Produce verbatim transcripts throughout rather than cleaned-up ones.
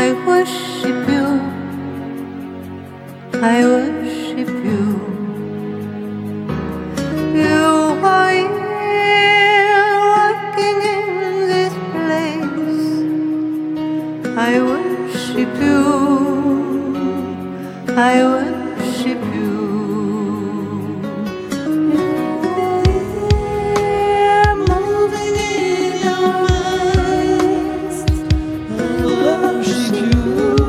I worship you, I worship you. You are here working in this place. I worship you, I worship you. You're moving in our midst. I worship you,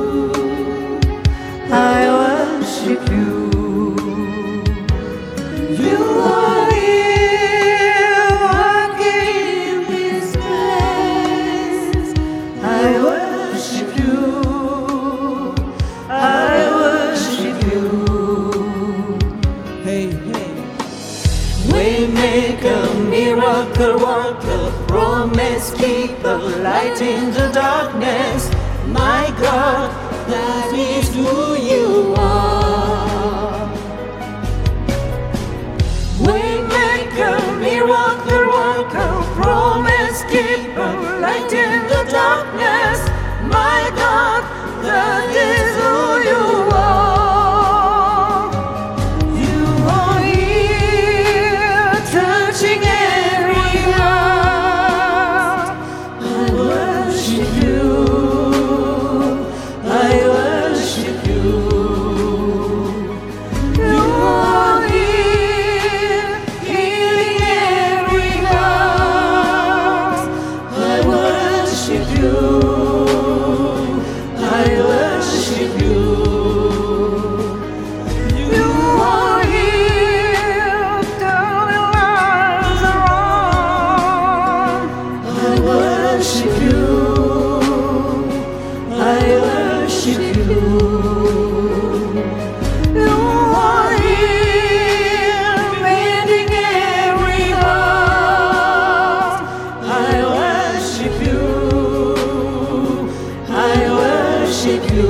I worship you. You are here working in this place. I worship you, I worship you. Hey, hey. Waymaker, miracle worker, promise keeper, light in the darkness. My God, that is who you are. Waymaker, miracle worker, promise keeper, light in the darkness. My God, that is who you are. You are here, touching every heart. I worship you, I worship you. You are here, healing every heart. I worship you, I worship you. You are here, turning lives around. I worship you, I worship you. You are here, mending every heart. I worship you, I worship you.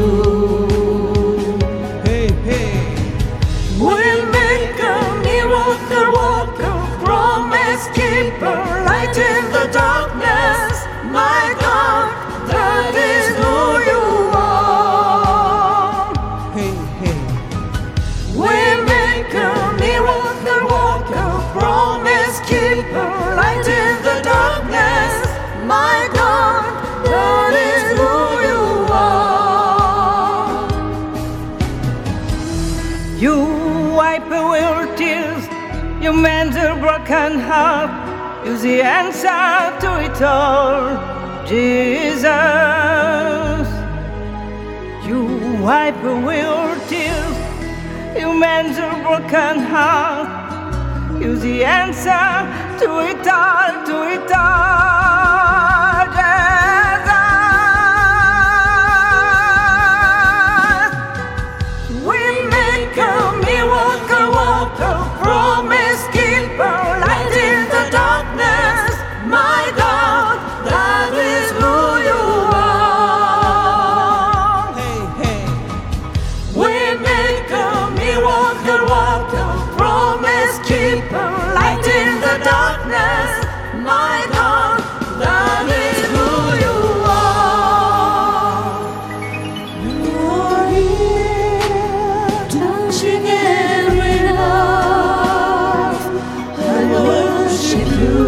Hey, hey. Waymaker, miracle worker, promise keeper, light in the darkness. My God, that is who you are. Hey, hey. Waymaker, miracle worker, promise keeper, light in the darkness. My God, that is who you are. You wipe away all tears, you mend a broken heart. You're the answer to it all, Jesus. You wipe away all tears, you mend a broken heart. You're the answer to it all, to it all, Jesus. We make a miracle worker, promise keeper, light in the darkness. My God, that is who you are. Hey, hey. We make a miracle worker, promise keeper, light in the darkness. My God, that is who you are. You are here, touching every heart. I worship you,